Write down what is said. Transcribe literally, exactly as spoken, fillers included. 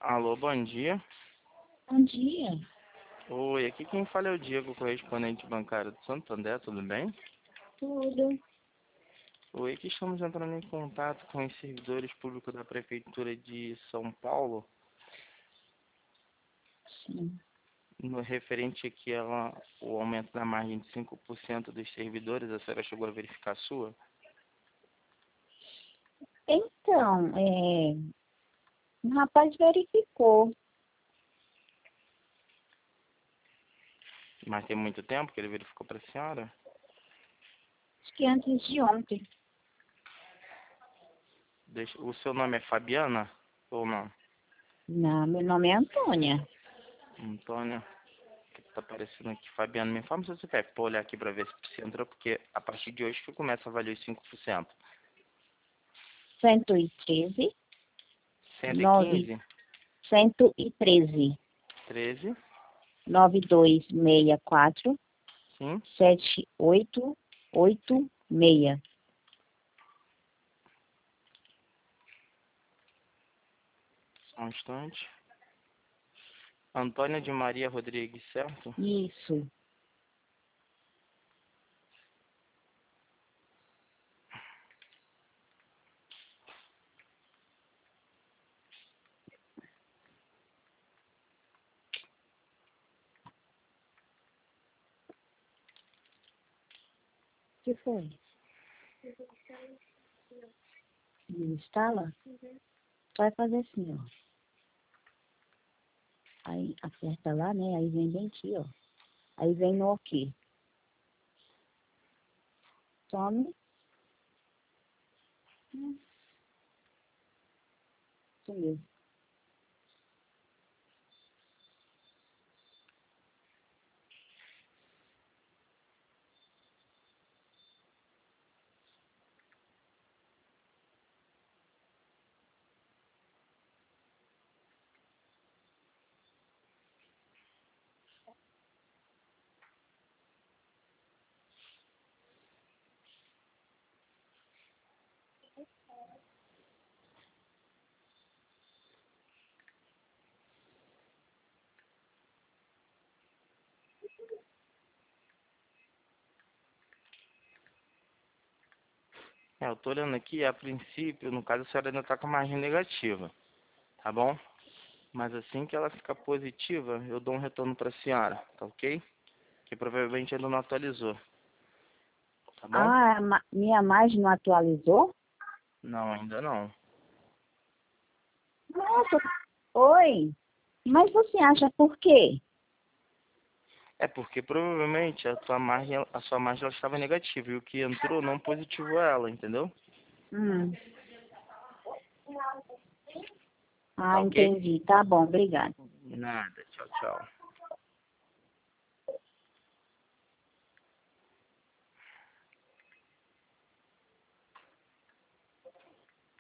Alô, bom dia. Bom dia. Oi, aqui quem fala é o Diego, correspondente bancário do Santo André, tudo bem? Tudo. Oi, aqui estamos entrando em contato com os servidores públicos da Prefeitura de São Paulo, Sim. no referente aqui ao aumento da margem de cinco por cento dos servidores. A senhora chegou a verificar a sua? Então, é, o rapaz verificou. Mas tem muito tempo que ele verificou para a senhora? Acho que antes de ontem. Deixa- O seu nome é Fabiana ou não? Não, meu nome é Antônia. Antônia, que tá aparecendo aqui. Fabiana, me informa se você quer pra olhar aqui para ver se entrou, porque a partir de hoje que começa a valer os cinco por cento. Cento e treze, cento e nove, quinze, cento e treze, treze, nove dois seis quatro, sim. sete oito oito seis. Só um instante. Antônia de Maria Rodrigues, certo? Isso. O que foi? Instala? Vai fazer assim, ó. Aí aperta lá, né? Aí vem bem aqui, ó. Aí vem no OK. Tome. Hum, Isso mesmo. É, eu tô olhando aqui, a princípio, no caso, a senhora ainda tá com a margem negativa, tá bom? Mas assim que ela ficar positiva, eu dou um retorno pra senhora, tá ok? Que provavelmente ainda não atualizou, tá bom? Ah, a ma- minha margem não atualizou? Não, ainda não. Nossa, oi. Mas você acha por quê? É porque provavelmente a sua margem, a sua margem ela estava negativa e o que entrou não positivou ela, entendeu? Hum. Tá Ah, ok? entendi. Tá bom, obrigada. Nada. Tchau, tchau.